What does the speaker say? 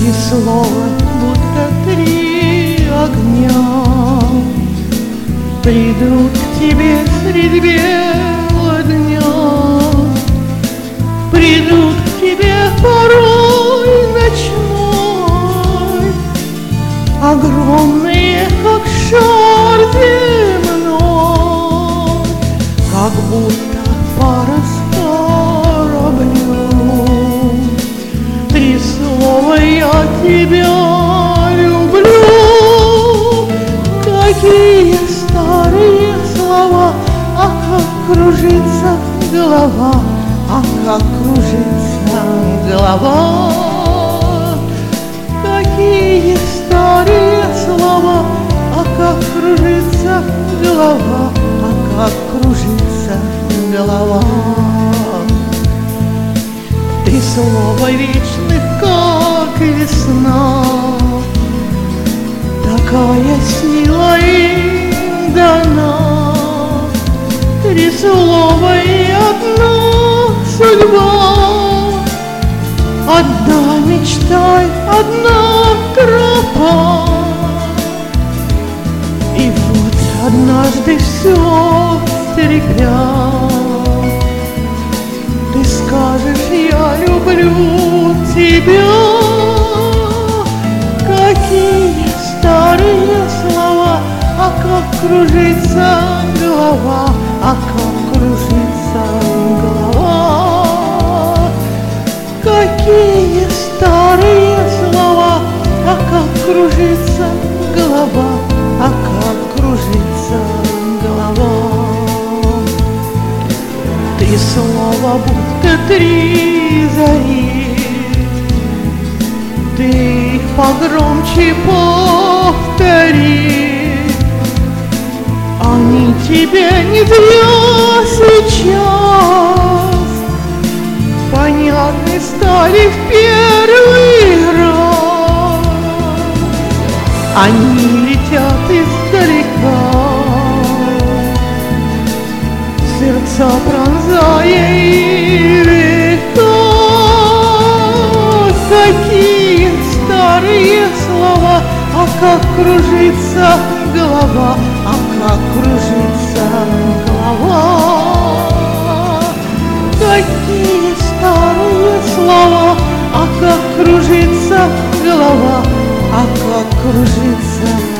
Три слова, будто три огня, придут к тебе средь бела дня, придут к тебе порой ночной, огромные, как шар земной, как будто парус кораблем. Три слова я тебя люблю. Какие старые слова, а как кружится голова, а как кружится голова. Какие старые слова, а как кружится голова, а как кружится голова. Три слова вечных, как весна, такая сила им дана. Три слова и одна судьба, одна мечта, одна тропа. И вот однажды все стерпят, ты скажешь: я люблю тебя. Какие старые слова, а как кружится голова, а как кружится голова. Какие старые слова, а как кружится голова, а как кружится голова. Три слова, будто три зари, ты их погромче повтори. Они тебе не зря сейчас понятны стали в первый раз. Они летят издалека, сердца пронзая и века. Какие старые слова, а как кружится голова, а как кружится голова. Какие старые слова, а как кружится голова, а как кружится